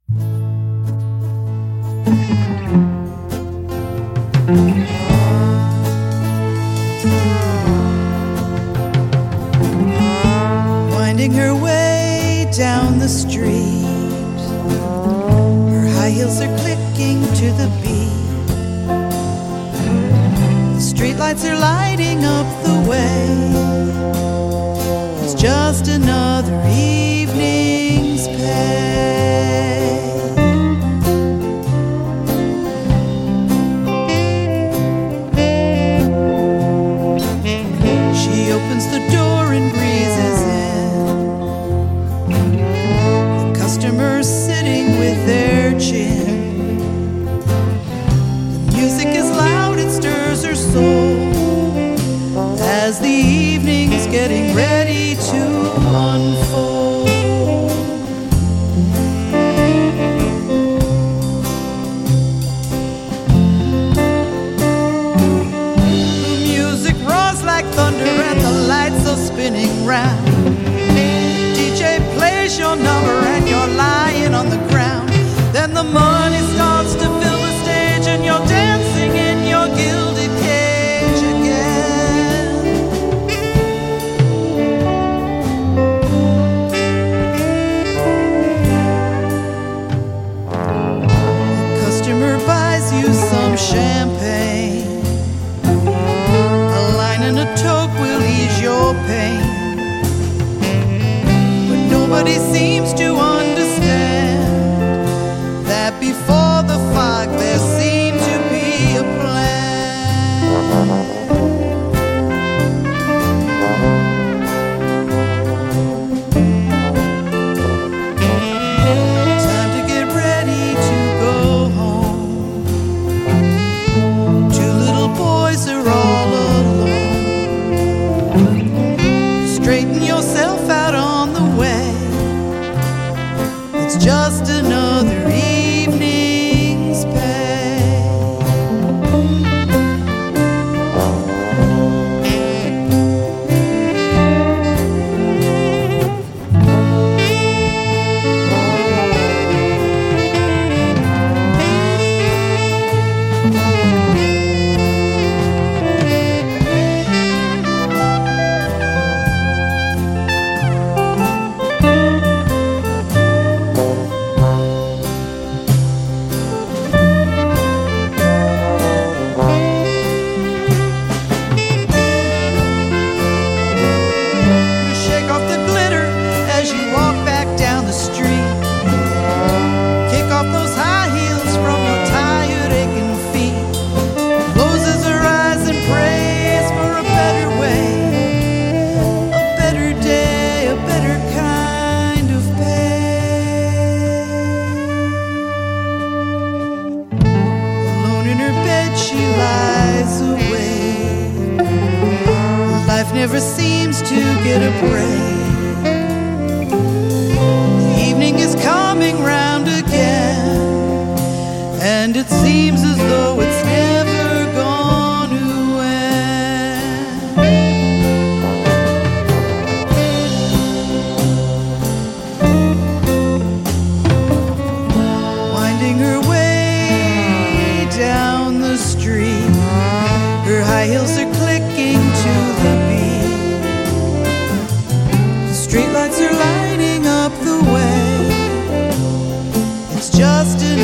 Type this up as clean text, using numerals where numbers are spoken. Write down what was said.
Winding her way down the street, her high heels are clicking to the beat. The streetlights are lighting up the way. It's just another evening's pay. She opens the door and breezes in. The customers sitting with their chin. The music is loud, it stirs her soul as the evening's getting ready to unfold. The music roars like thunder and the lights are spinning round. DJ plays your number and you're lying on the ground. Then the money starts to fill the stage and you're dancing in your gilded cage again. A customer buys you some champagne. A line and a toke will ease your pain. But nobody seems to understand that before the fog there seemed to be a plan. Time to get ready to go home. Two little boys are all alone. Straighten yourself out on the way. It's just another evening's pay. Never seems to get a break. The evening is coming round again, and it seems as though it's never gone to end. Winding her way down the street, her high heels are clicking to the beat. Streetlights are lighting up the way. It's just